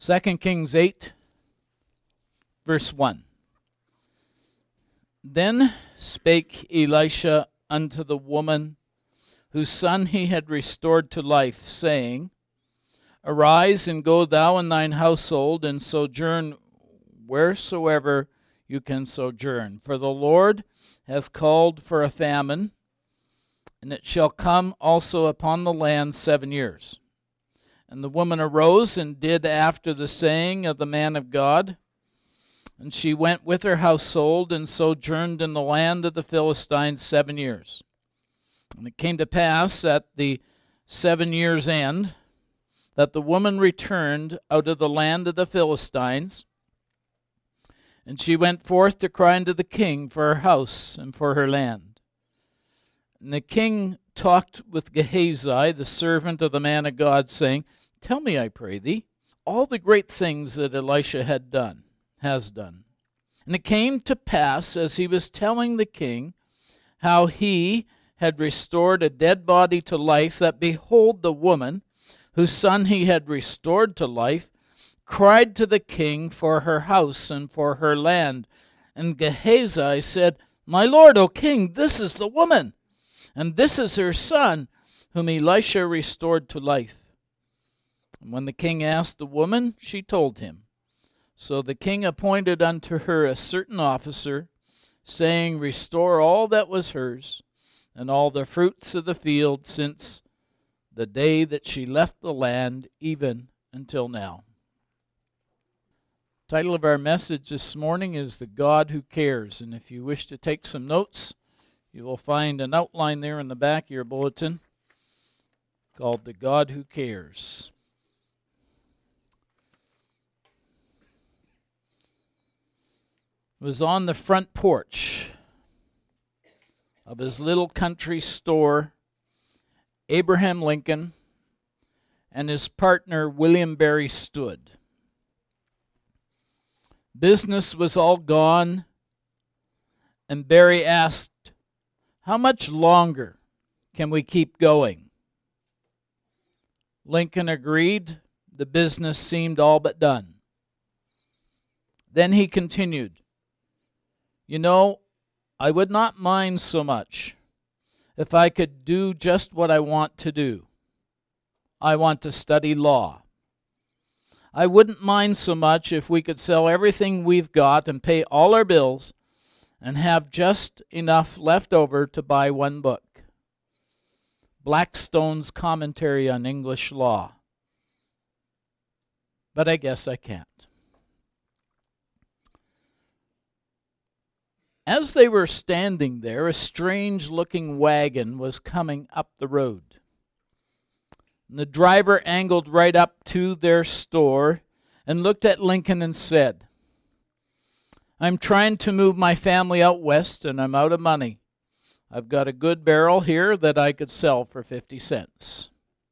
2 Kings 8, verse 1. Then spake Elisha unto the woman whose son he had restored to life, saying, Arise, and go thou and thine household, and sojourn wheresoever you can sojourn. For the Lord hath called for a famine, and it shall come also upon the land 7 years. And the woman arose and did after the saying of the man of God. And she went with her household and sojourned in the land of the Philistines 7 years. And it came to pass at the 7 years' end that the woman returned out of the land of the Philistines. And she went forth to cry unto the king for her house and for her land. And the king talked with Gehazi, the servant of the man of God, saying, Tell me, I pray thee, all the great things that Elisha has done. And it came to pass, as he was telling the king how he had restored a dead body to life, that behold, the woman, whose son he had restored to life, cried to the king for her house and for her land. And Gehazi said, My lord, O king, this is the woman, and this is her son, whom Elisha restored to life. And when the king asked the woman, she told him. So the king appointed unto her a certain officer, saying, Restore all that was hers, and all the fruits of the field, since the day that she left the land, even until now. The title of our message this morning is The God Who Cares. And if you wish to take some notes, you will find an outline there in the back of your bulletin called The God Who Cares. It was on the front porch of his little country store, Abraham Lincoln and his partner William Barry stood. Business was all gone, and Barry asked, How much longer can we keep going? Lincoln agreed. The business seemed all but done. Then he continued, You know, I would not mind so much if I could do just what I want to do. I want to study law. I wouldn't mind so much if we could sell everything we've got and pay all our bills and have just enough left over to buy one book, Blackstone's Commentary on English Law. But I guess I can't. As they were standing there, a strange-looking wagon was coming up the road. And the driver angled right up to their store and looked at Lincoln and said, I'm trying to move my family out west, and I'm out of money. I've got a good barrel here that I could sell for 50 cents.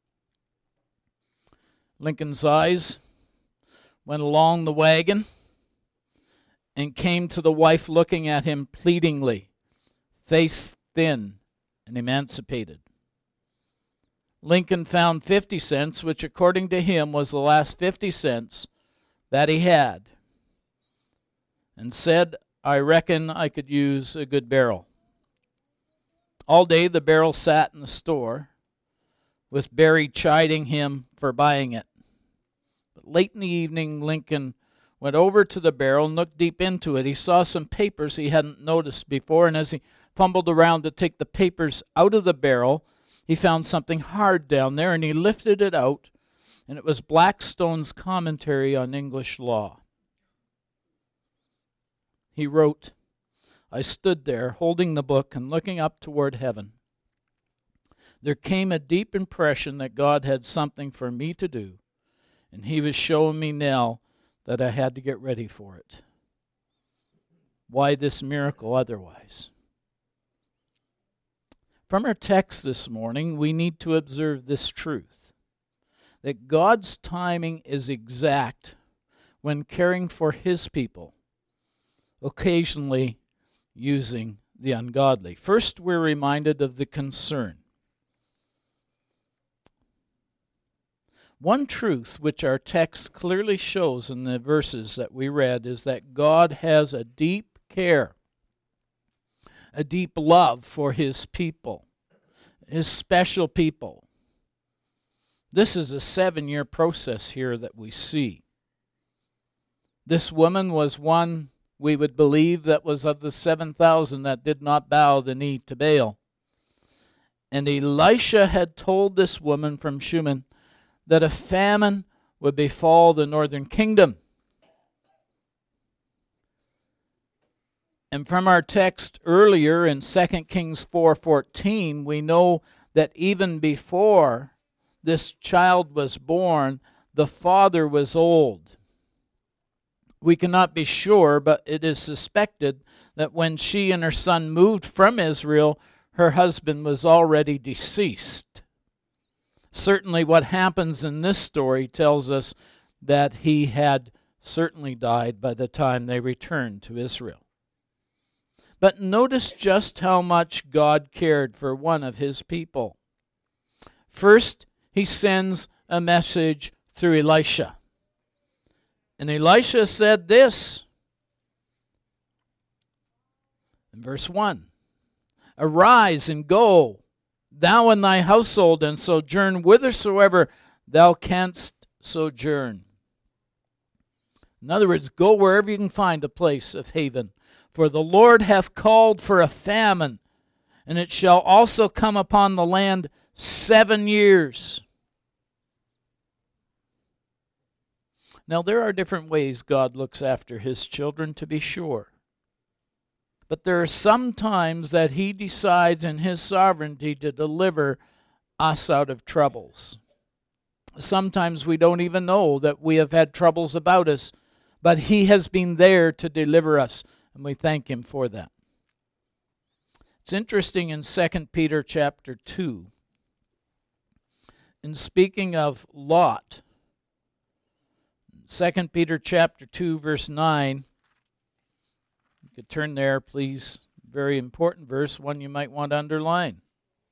Lincoln's eyes went along the wagon and came to the wife looking at him pleadingly, face thin and emancipated. Lincoln found 50 cents, which according to him was the last 50 cents that he had, and said, I reckon I could use a good barrel. All day the barrel sat in the store, with Barry chiding him for buying it. But late in the evening, Lincoln went over to the barrel and looked deep into it. He saw some papers he hadn't noticed before, and as he fumbled around to take the papers out of the barrel, he found something hard down there, and he lifted it out, and it was Blackstone's Commentary on English Law. He wrote, I stood there holding the book and looking up toward heaven. There came a deep impression that God had something for me to do, and he was showing me now that I had to get ready for it. Why this miracle otherwise? From our text this morning, we need to observe this truth, that God's timing is exact when caring for his people, occasionally using the ungodly. First, we're reminded of the concern. One truth which our text clearly shows in the verses that we read is that God has a deep care, a deep love for His people, His special people. This is a 7-year process here that we see. This woman was one, we would believe, that was of the 7,000 that did not bow the knee to Baal. And Elisha had told this woman from Shunem that a famine would befall the northern kingdom. And from our text earlier in 2 Kings 4:14, we know that even before this child was born, the father was old. We cannot be sure, but it is suspected that when she and her son moved from Israel, her husband was already deceased. Certainly what happens in this story tells us that he had certainly died by the time they returned to Israel. But notice just how much God cared for one of His people. First, He sends a message through Elisha. And Elisha said this in verse 1. Arise and go, thou and thy household, and sojourn whithersoever thou canst sojourn. In other words, go wherever you can find a place of haven. For the Lord hath called for a famine, and it shall also come upon the land 7 years. Now, there are different ways God looks after His children, to be sure. But there are some times that He decides in His sovereignty to deliver us out of troubles. Sometimes we don't even know that we have had troubles about us, but He has been there to deliver us, and we thank Him for that. It's interesting in 2 Peter chapter 2, in speaking of Lot, 2 Peter chapter 2, verse 9, you could turn there, please. Very important verse, one you might want to underline.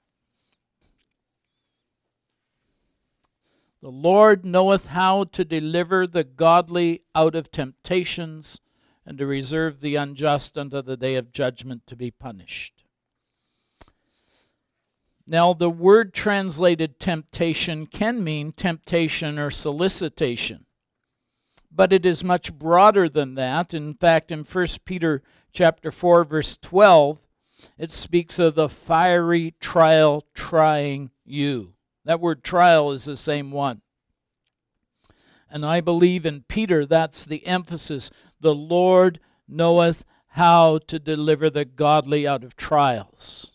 The Lord knoweth how to deliver the godly out of temptations, and to reserve the unjust unto the day of judgment to be punished. Now, the word translated temptation can mean temptation or solicitation, but it is much broader than that. In fact, in 1 Peter chapter 4, verse 12, it speaks of the fiery trial trying you. That word trial is the same one. And I believe in Peter that's the emphasis. The Lord knoweth how to deliver the godly out of trials.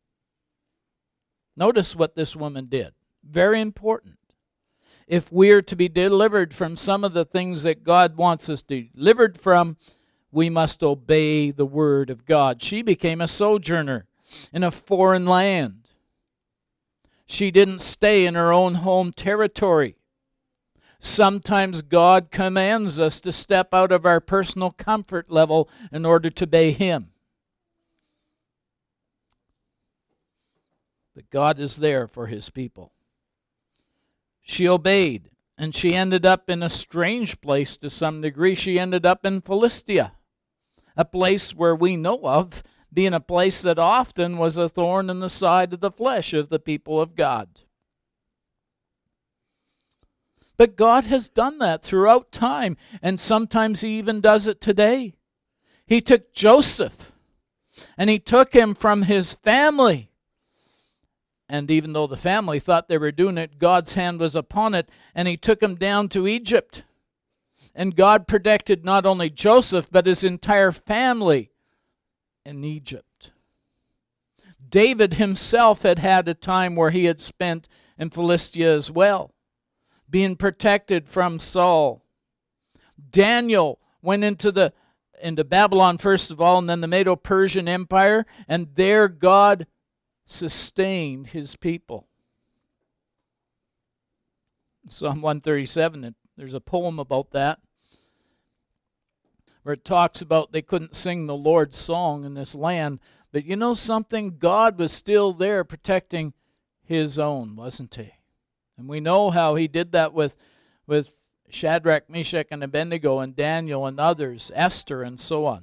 Notice what this woman did. Very important. If we are to be delivered from some of the things that God wants us delivered from, we must obey the word of God. She became a sojourner in a foreign land. She didn't stay in her own home territory. Sometimes God commands us to step out of our personal comfort level in order to obey Him. But God is there for His people. She obeyed, and she ended up in a strange place to some degree. She ended up in Philistia, a place where we know of being a place that often was a thorn in the side of the flesh of the people of God. But God has done that throughout time, and sometimes He even does it today. He took Joseph, and He took him from his family. And even though the family thought they were doing it, God's hand was upon it, and He took him down to Egypt. And God protected not only Joseph, but his entire family in Egypt. David himself had had a time where he had spent in Philistia as well, being protected from Saul. Daniel went into Babylon first of all, and then the Medo-Persian Empire, and there God sustained His people. Psalm 137, there's a poem about that, where it talks about they couldn't sing the Lord's song in this land, but you know something? God was still there protecting His own, wasn't He? And we know how he did that with Shadrach, Meshach, and Abednego, and Daniel and others, Esther, and so on.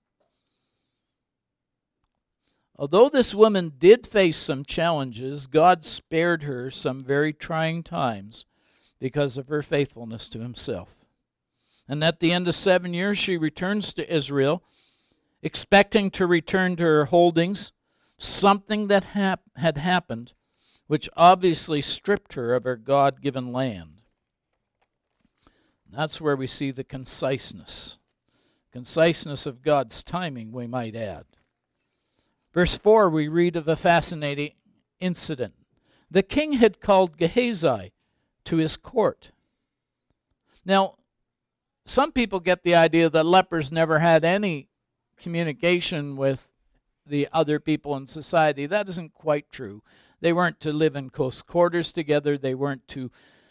Although this woman did face some challenges, God spared her some very trying times because of her faithfulness to himself. And at the end of 7 years, she returns to Israel, expecting to return to her holdings. Something that had happened, which obviously stripped her of her God-given land. That's where we see the conciseness of God's timing, we might add. Verse 4, we read of a fascinating incident. The king had called Gehazi to his court. Now, some people get the idea that lepers never had any communication with the other people in society. That isn't quite true. They weren't to live in close quarters together. They weren't to,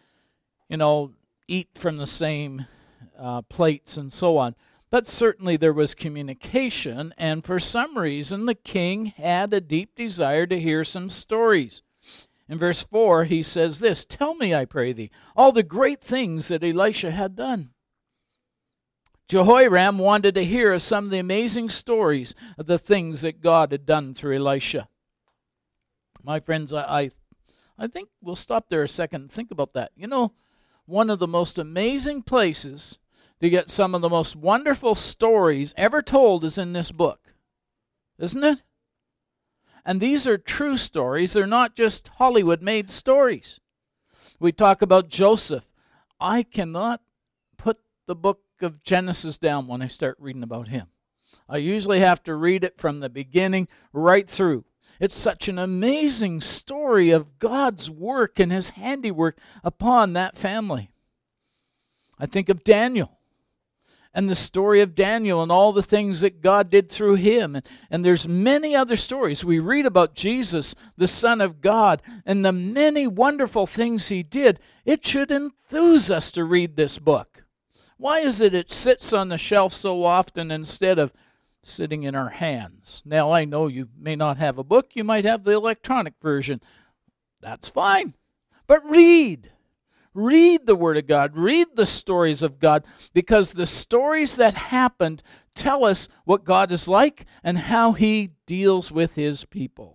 eat from the same plates and so on. But certainly there was communication, and for some reason the king had a deep desire to hear some stories. In verse 4, he says this, "Tell me, I pray thee, all the great things that Elisha had done." Jehoram wanted to hear some of the amazing stories of the things that God had done through Elisha. My friends, I think we'll stop there a second and think about that. One of the most amazing places to get some of the most wonderful stories ever told is in this book. Isn't it? And these are true stories. They're not just Hollywood-made stories. We talk about Joseph. I cannot put the book of Genesis down when I start reading about him. I usually have to read it from the beginning right through. It's such an amazing story of God's work and his handiwork upon that family. I think of Daniel and the story of Daniel and all the things that God did through him. And there's many other stories. We read about Jesus, the Son of God, and the many wonderful things he did. It should enthuse us to read this book. Why is it sits on the shelf so often instead of sitting in our hands? Now, I know you may not have a book. You might have the electronic version. That's fine. But read. Read the Word of God. Read the stories of God, because the stories that happened tell us what God is like and how he deals with his people.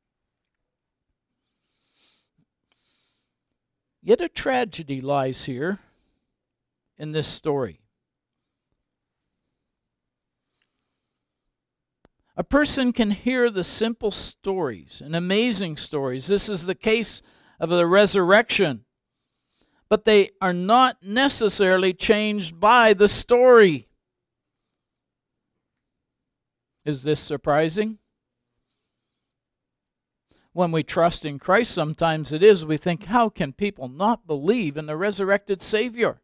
Yet a tragedy lies here in this story. A person can hear the simple stories and amazing stories. This is the case of the resurrection. But they are not necessarily changed by the story. Is this surprising? When we trust in Christ, sometimes it is. We think, how can people not believe in the resurrected Savior?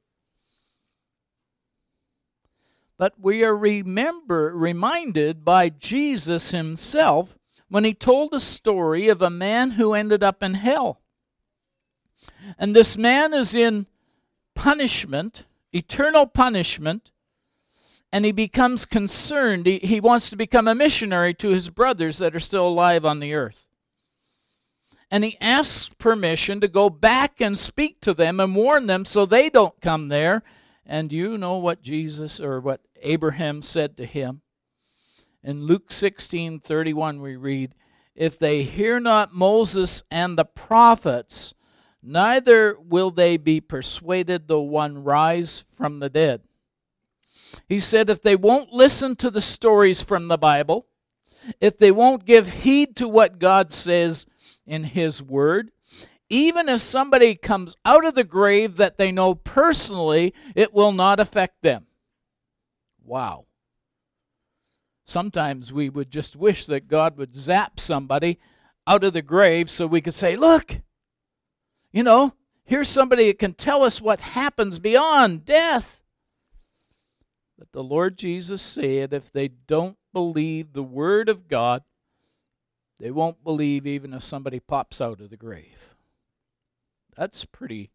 But we are reminded by Jesus himself when he told a story of a man who ended up in hell. And this man is in punishment, eternal punishment, and he becomes concerned. He wants to become a missionary to his brothers that are still alive on the earth. And he asks permission to go back and speak to them and warn them so they don't come there. And you know what Jesus or what Abraham said to him. In Luke 16:31 we read, "If they hear not Moses and the prophets, neither will they be persuaded though one rise from the dead." He said if they won't listen to the stories from the Bible, if they won't give heed to what God says in his word, even if somebody comes out of the grave that they know personally, it will not affect them. Wow. Sometimes we would just wish that God would zap somebody out of the grave so we could say, look, here's somebody that can tell us what happens beyond death. But the Lord Jesus said if they don't believe the word of God, they won't believe even if somebody pops out of the grave. That's pretty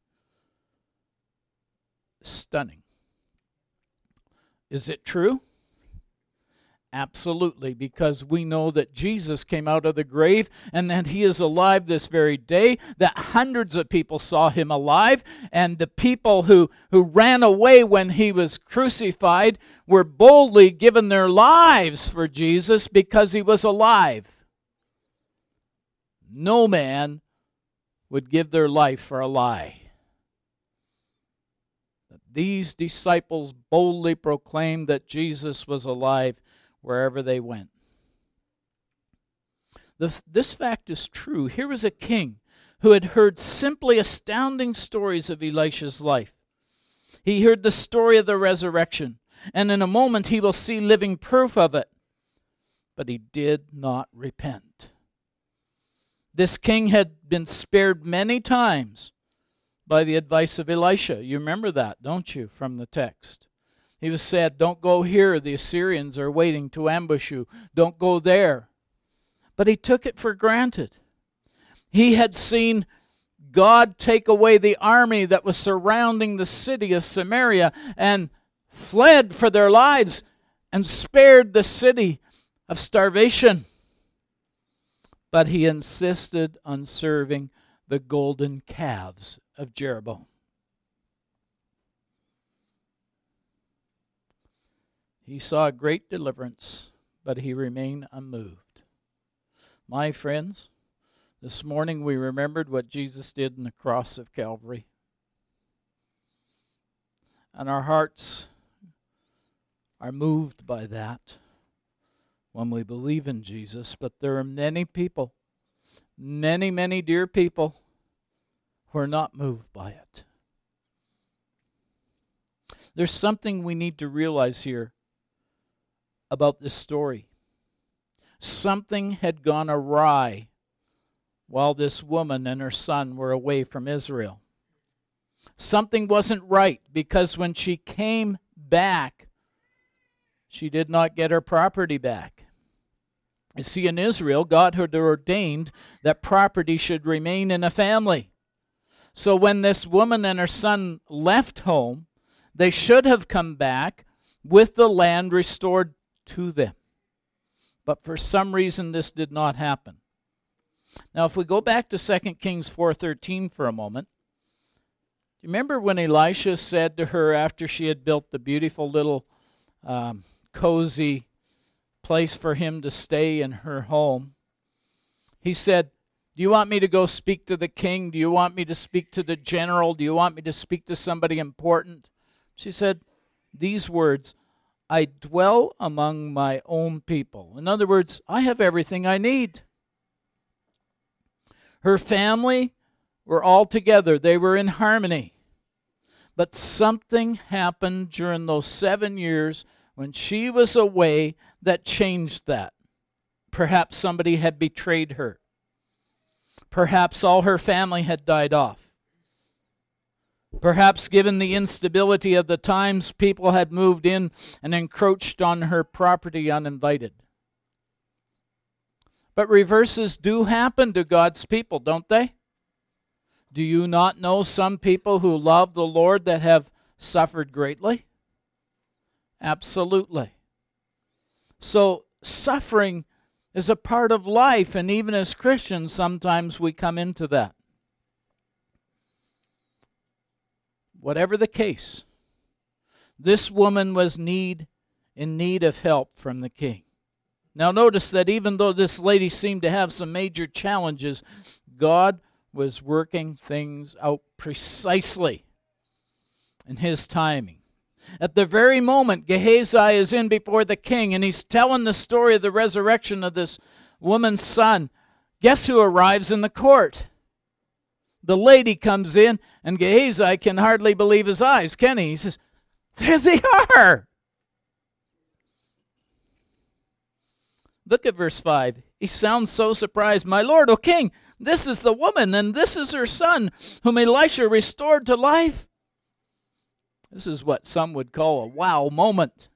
stunning. Is it true? Absolutely, because we know that Jesus came out of the grave and that he is alive this very day, that hundreds of people saw him alive, and the people who ran away when he was crucified were boldly given their lives for Jesus because he was alive. No man would give their life for a lie. But these disciples boldly proclaimed that Jesus was alive wherever they went. This fact is true. Here was a king who had heard simply astounding stories of Elisha's life. He heard the story of the resurrection, and in a moment he will see living proof of it. But he did not repent. This king had been spared many times by the advice of Elisha. You remember that, don't you, from the text? He was said, don't go here, the Assyrians are waiting to ambush you. Don't go there. But he took it for granted. He had seen God take away the army that was surrounding the city of Samaria and fled for their lives and spared the city of starvation. But he insisted on serving the golden calves of Jeroboam. He saw a great deliverance, but he remained unmoved. My friends, this morning we remembered what Jesus did on the cross of Calvary. And our hearts are moved by that when we believe in Jesus. But there are many people, many dear people, who are not moved by it. There's something we need to realize here about this story. Something had gone awry while this woman and her son were away from Israel. Something wasn't right, because when she came back, she did not get her property back. You see, in Israel, God had ordained that property should remain in a family. So when this woman and her son left home, they should have come back with the land restored to them. But for some reason, this did not happen. Now, if we go back to 2 Kings 4:13 for a moment, do you remember when Elisha said to her after she had built the beautiful little cozy place for him to stay in her home? He said, do you want me to go speak to the king? Do you want me to speak to the general? Do you want me to speak to somebody important? She said these words, I dwell among my own people. In other words, I have everything I need. Her family were all together. They were in harmony. But something happened during those 7 years when she was away that changed that. Perhaps somebody had betrayed her. Perhaps all her family had died off. Perhaps, given the instability of the times, people had moved in and encroached on her property uninvited. But reverses do happen to God's people, don't they? Do you not know some people who love the Lord that have suffered greatly? Absolutely. So, suffering is a part of life, and even as Christians, sometimes we come into that. Whatever the case, this woman was in need of help from the king. Now notice that even though this lady seemed to have some major challenges, God was working things out precisely in his timing. At the very moment Gehazi is in before the king and he's telling the story of the resurrection of this woman's son, guess who arrives in the court? The lady comes in, and Gehazi can hardly believe his eyes, can he? He says, there they are! Look at verse 5. He sounds so surprised. My lord, O king, this is the woman, and this is her son, whom Elisha restored to life. This is what some would call a wow moment.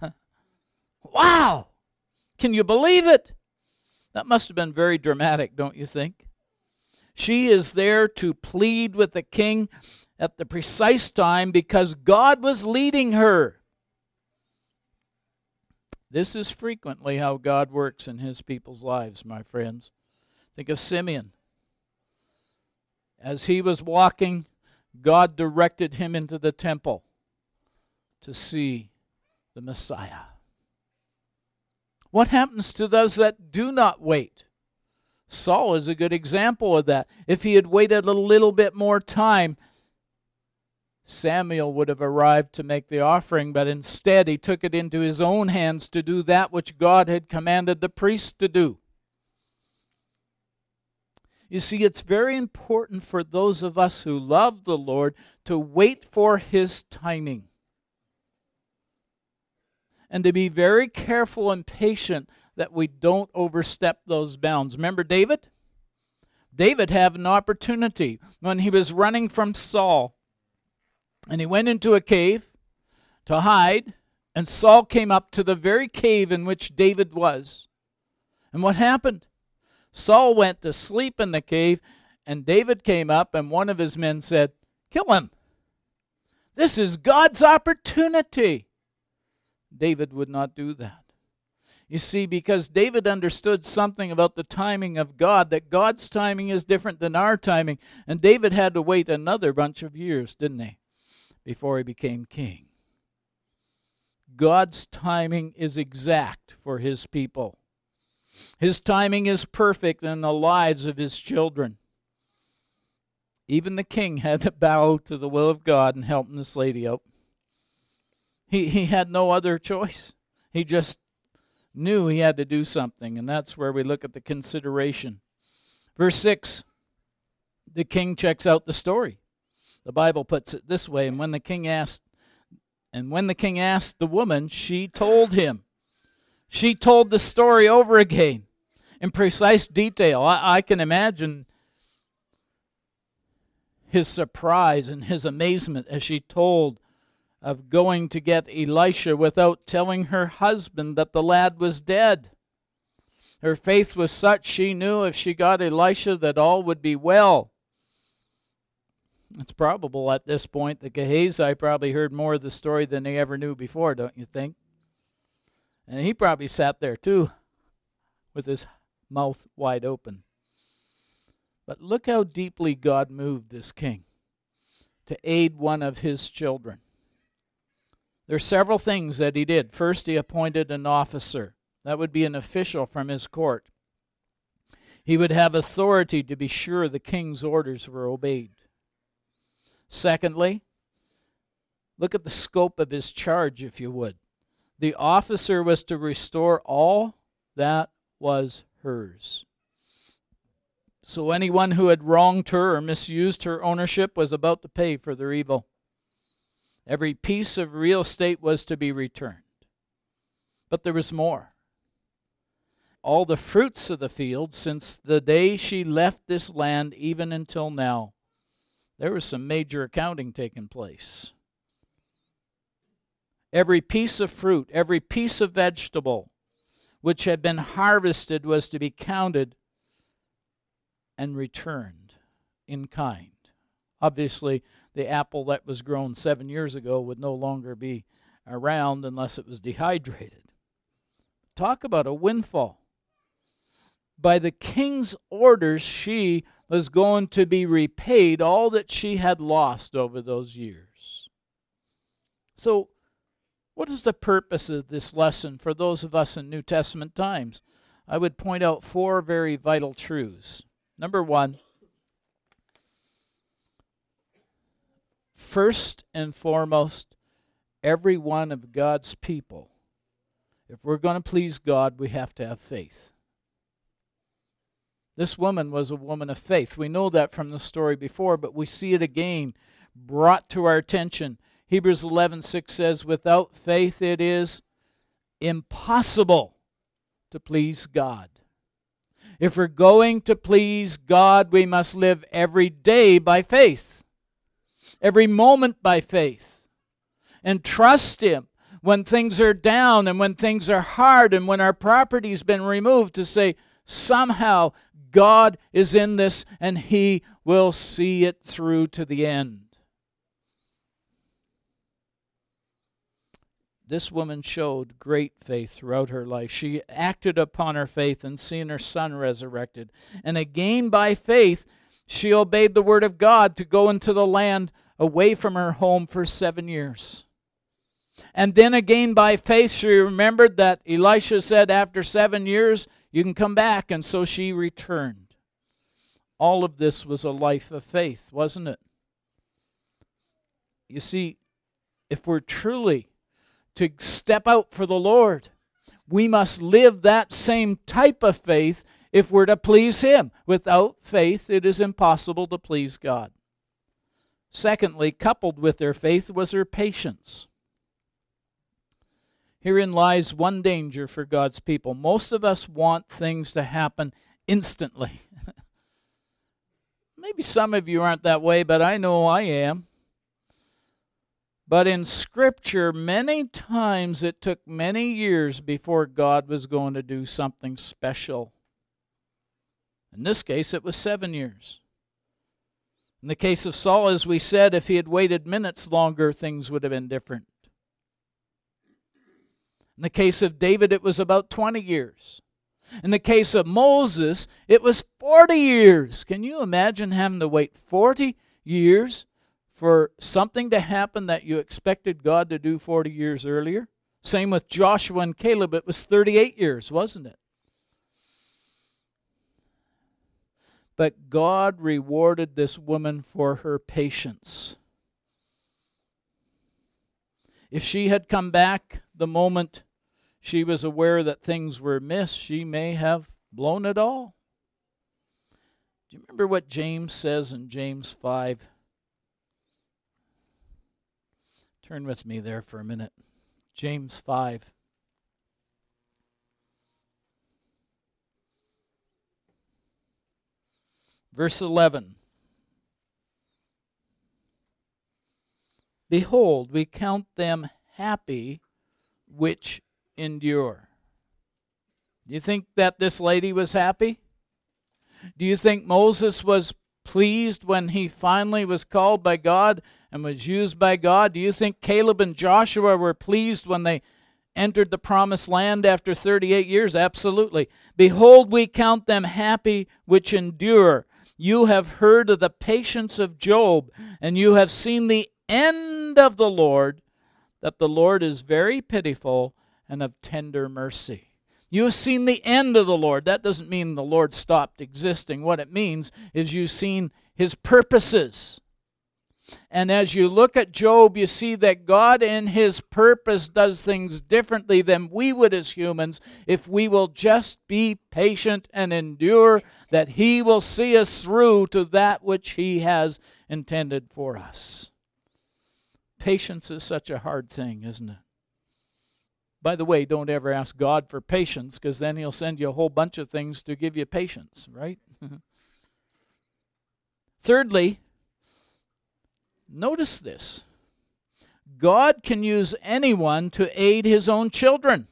Wow! Can you believe it? That must have been very dramatic, don't you think? She is there to plead with the king at the precise time because God was leading her. This is frequently how God works in his people's lives, my friends. Think of Simeon. As he was walking, God directed him into the temple to see the Messiah. What happens to those that do not wait? Saul is a good example of that. If he had waited a little bit more time, Samuel would have arrived to make the offering, but instead he took it into his own hands to do that which God had commanded the priest to do. You see, it's very important for those of us who love the Lord to wait for his timing and to be very careful and patient that we don't overstep those bounds. Remember David? David had an opportunity when he was running from Saul, and he went into a cave to hide, and Saul came up to the very cave in which David was. And what happened? Saul went to sleep in the cave, and David came up, and one of his men said, "Kill him. This is God's opportunity." David would not do that. You see, because David understood something about the timing of God, that God's timing is different than our timing. And David had to wait another bunch of years, didn't he, before he became king. God's timing is exact for his people. His timing is perfect in the lives of his children. Even the king had to bow to the will of God and help this lady out. He had no other choice. He just knew he had to do something, and that's where we look at the consideration. Verse 6, the king checks out the story. The Bible puts it this way, and when the king asked the woman, she told him. She told the story over again in precise detail. I can imagine his surprise and his amazement as she told of going to get Elisha without telling her husband that the lad was dead. Her faith was such she knew if she got Elisha that all would be well. It's probable at this point that Gehazi probably heard more of the story than he ever knew before, don't you think? And he probably sat there too with his mouth wide open. But look how deeply God moved this king to aid one of his children. There are several things that he did. First, he appointed an officer. That would be an official from his court. He would have authority to be sure the king's orders were obeyed. Secondly, look at the scope of his charge, if you would. The officer was to restore all that was hers. So anyone who had wronged her or misused her ownership was about to pay for their evil. Every piece of real estate was to be returned. But there was more. All the fruits of the field, since the day she left this land even until now, there was some major accounting taking place. Every piece of fruit, every piece of vegetable which had been harvested was to be counted and returned in kind. Obviously, the apple that was grown 7 years ago would no longer be around unless it was dehydrated. Talk about a windfall. By the king's orders, she was going to be repaid all that she had lost over those years. So, what is the purpose of this lesson for those of us in New Testament times? I would point out 4 very vital truths. Number 1, first and foremost, every one of God's people, if we're going to please God, we have to have faith. This woman was a woman of faith. We know that from the story before, but we see it again brought to our attention. Hebrews 11:6 says, without faith it is impossible to please God. If we're going to please God, we must live every day by faith, every moment by faith, and trust Him when things are down and when things are hard and when our property's been removed, to say, somehow God is in this and He will see it through to the end. this woman showed great faith throughout her life. She acted upon her faith and seen her son resurrected. And again by faith, she obeyed the word of God to go into the land away from her home for 7 years. And then again by faith, she remembered that Elisha said after 7 years, you can come back. And so she returned. All of this was a life of faith, wasn't it? You see, if we're truly to step out for the Lord, we must live that same type of faith if we're to please Him. Without faith, it is impossible to please God. Secondly, coupled with their faith was her patience. Herein lies one danger for God's people. Most of us want things to happen instantly. Maybe some of you aren't that way, but I know I am. But in Scripture, many times it took many years before God was going to do something special. In this case, it was 7 years. In the case of Saul, as we said, if he had waited minutes longer, things would have been different. In the case of David, it was about 20 years. In the case of Moses, it was 40 years. Can you imagine having to wait 40 years for something to happen that you expected God to do 40 years earlier? Same with Joshua and Caleb. It was 38 years, wasn't it? But God rewarded this woman for her patience. If she had come back the moment she was aware that things were amiss, she may have blown it all. Do you remember what James says in James 5? Turn with me there for a minute. James 5. Verse 11. Behold, we count them happy which endure. Do you think that this lady was happy? Do you think Moses was pleased when he finally was called by God and was used by God? Do you think Caleb and Joshua were pleased when they entered the promised land after 38 years? Absolutely. Behold, we count them happy which endure. You have heard of the patience of Job, and you have seen the end of the Lord, that the Lord is very pitiful and of tender mercy. You have seen the end of the Lord. That doesn't mean the Lord stopped existing. What it means is you've seen His purposes. And as you look at Job, you see that God in His purpose does things differently than we would as humans. If we will just be patient and endure, that He will see us through to that which He has intended for us. Patience is such a hard thing, isn't it? By the way, don't ever ask God for patience, because then He'll send you a whole bunch of things to give you patience, right? Thirdly, notice this. God can use anyone to aid His own children.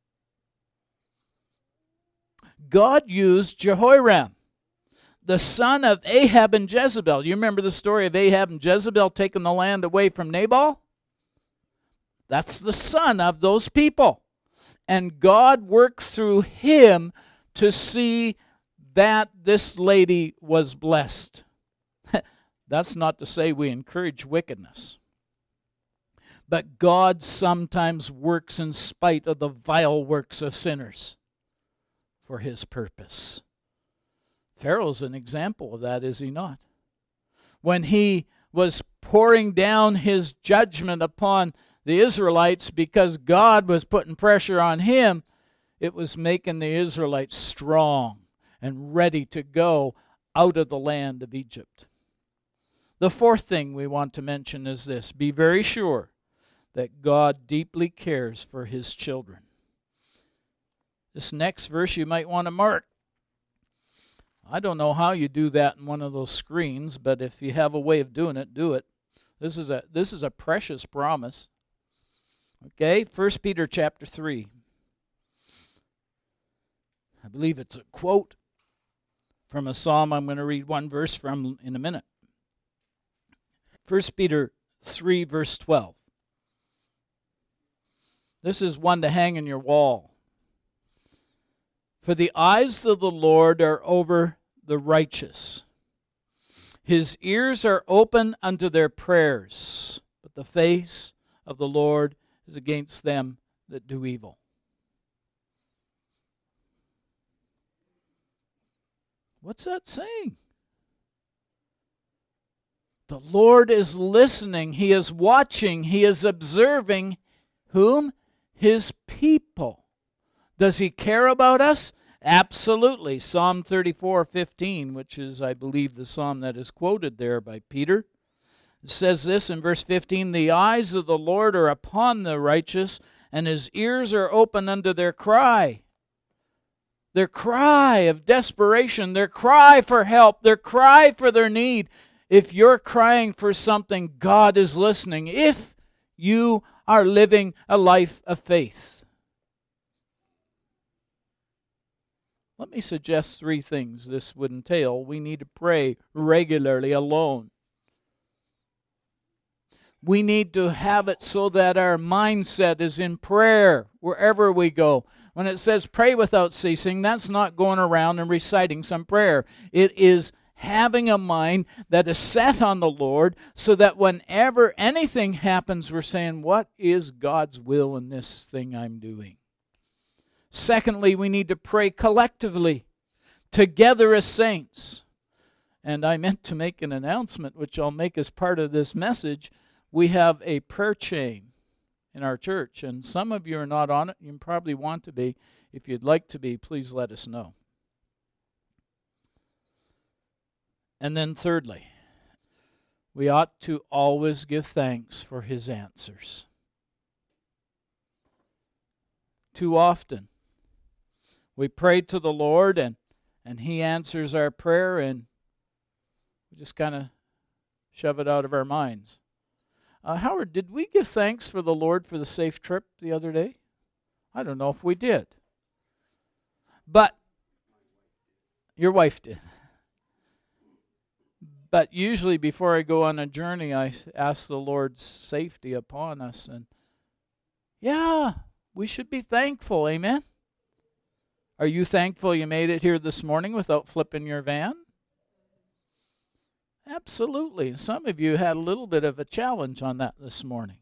God used Jehoram, the son of Ahab and Jezebel. You remember the story of Ahab and Jezebel taking the land away from Nabal? That's the son of those people. And God worked through him to see that this lady was blessed. That's not to say we encourage wickedness. But God sometimes works in spite of the vile works of sinners for His purpose. Pharaoh's an example of that, is he not? When he was pouring down his judgment upon the Israelites because God was putting pressure on him, it was making the Israelites strong and ready to go out of the land of Egypt. The fourth thing we want to mention is this: be very sure that God deeply cares for His children. This next verse you might want to mark. I don't know how you do that in one of those screens, but if you have a way of doing it, do it. This is a precious promise. Okay, 1 Peter chapter 3. I believe it's a quote from a psalm I'm going to read one verse from in a minute. 1 Peter 3, verse 12. This is one to hang in your wall. For the eyes of the Lord are over the righteous. His ears are open unto their prayers, but the face of the Lord is against them that do evil. What's that saying? The Lord is listening. He is watching. He is observing whom? His people. Does He care about us? Absolutely. Psalm 34:15, which is, I believe, the psalm that is quoted there by Peter, says this in verse 15, "The eyes of the Lord are upon the righteous, and His ears are open unto their cry." Their cry of desperation, their cry for help, their cry for their need. If you're crying for something, God is listening. If you are living a life of faith. Let me suggest 3 things this would entail. We need to pray regularly alone. We need to have it so that our mindset is in prayer wherever we go. When it says pray without ceasing, that's not going around and reciting some prayer. It is having a mind that is set on the Lord so that whenever anything happens, we're saying, what is God's will in this thing I'm doing? Secondly, we need to pray collectively, together as saints. And I meant to make an announcement, which I'll make as part of this message. We have a prayer chain in our church, and some of you are not on it. You probably want to be. If you'd like to be, please let us know. And then thirdly, we ought to always give thanks for His answers. Too often, we pray to the Lord and He answers our prayer and we just kind of shove it out of our minds. Howard, did we give thanks for the Lord for the safe trip the other day? I don't know if we did. But your wife did. But usually before I go on a journey, I ask the Lord's safety upon us. And yeah, we should be thankful. Amen? Are you thankful you made it here this morning without flipping your van? Absolutely. Some of you had a little bit of a challenge on that this morning.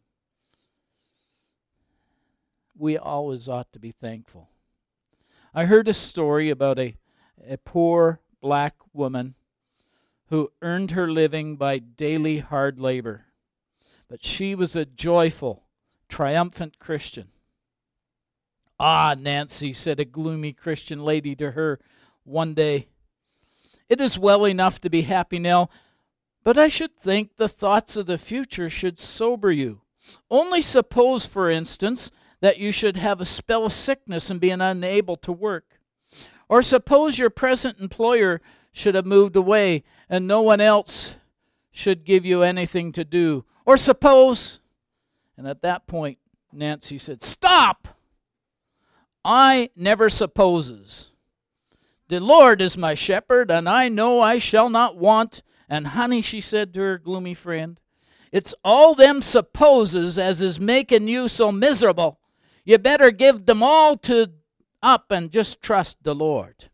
We always ought to be thankful. I heard a story about a poor black woman who earned her living by daily hard labor. But she was a joyful, triumphant Christian. "Ah, Nancy," said a gloomy Christian lady to her one day, "it is well enough to be happy now, but I should think the thoughts of the future should sober you. Only suppose, for instance, that you should have a spell of sickness and be unable to work. Or suppose your present employer should have moved away and no one else should give you anything to do. Or suppose," and at that point, Nancy said, "Stop! I never supposes. The Lord is my shepherd, and I know I shall not want. And honey," she said to her gloomy friend, "it's all them supposes as is making you so miserable. You better give them all up and just trust the Lord."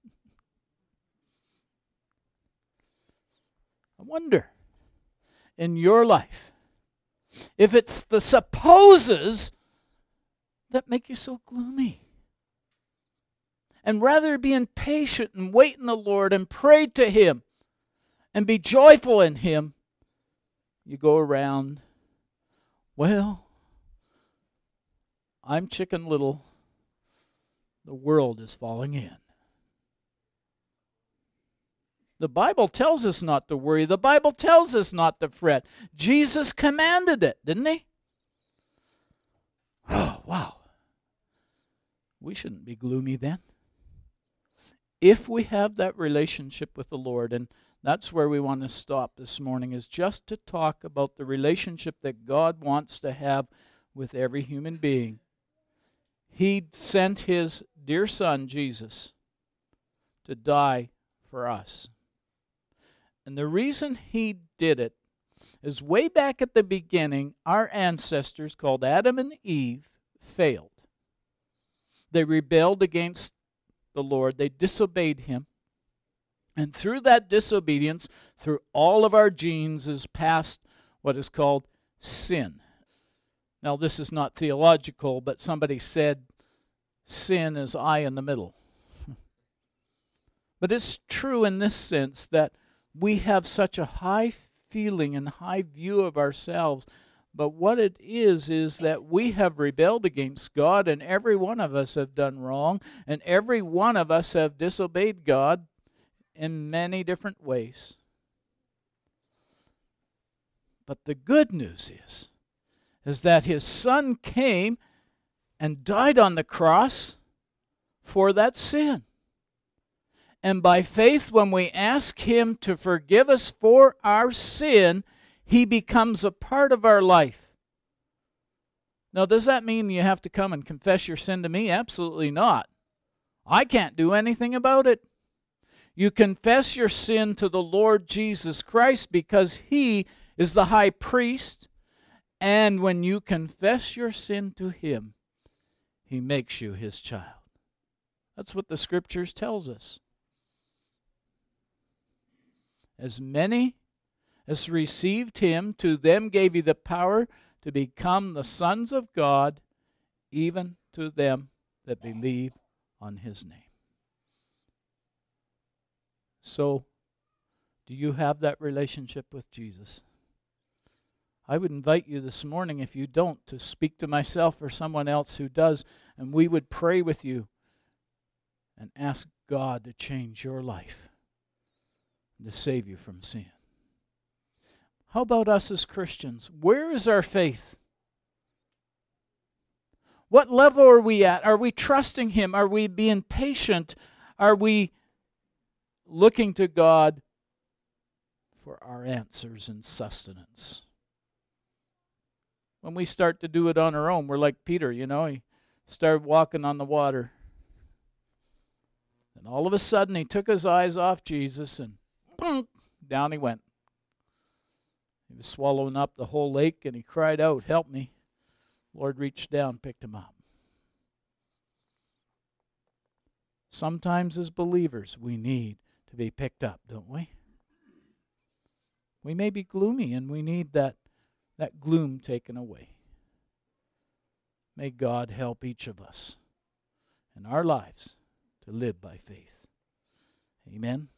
I wonder, in your life, if it's the supposes that make you so gloomy. And rather being patient and wait in the Lord and pray to Him and be joyful in Him, you go around, "Well, I'm Chicken Little. The world is falling in." The Bible tells us not to worry. The Bible tells us not to fret. Jesus commanded it, didn't He? Oh, wow. We shouldn't be gloomy then. If we have that relationship with the Lord, and that's where we want to stop this morning, is just to talk about the relationship that God wants to have with every human being. He sent His dear Son, Jesus, to die for us. And the reason He did it is way back at the beginning, our ancestors, called Adam and Eve, failed. They rebelled against the Lord. They disobeyed Him. And through that disobedience, through all of our genes, is passed what is called sin. Now, this is not theological, but somebody said sin is I in the middle. But it's true in this sense that we have such a high feeling and high view of ourselves. But what it is that we have rebelled against God, and every one of us have done wrong, and every one of us have disobeyed God in many different ways. But the good news is that His Son came and died on the cross for that sin. And by faith, when we ask Him to forgive us for our sin, He becomes a part of our life. Now, does that mean you have to come and confess your sin to me? Absolutely not. I can't do anything about it. You confess your sin to the Lord Jesus Christ because He is the high priest. And when you confess your sin to Him, He makes you His child. That's what the Scriptures tells us. As many as received Him, to them gave He the power to become the sons of God, even to them that believe on His name. So, do you have that relationship with Jesus? I would invite you this morning, if you don't, to speak to myself or someone else who does, and we would pray with you and ask God to change your life, to save you from sin. How about us as Christians? Where is our faith? What level are we at? Are we trusting Him? Are we being patient? Are we looking to God for our answers and sustenance? When we start to do it on our own, we're like Peter, he started walking on the water. And all of a sudden, he took his eyes off Jesus and boom, down he went. He was swallowing up the whole lake, and he cried out, "Help me." Lord reached down, picked him up. Sometimes as believers, we need to be picked up, don't we? We may be gloomy, and we need that gloom taken away. May God help each of us in our lives to live by faith. Amen.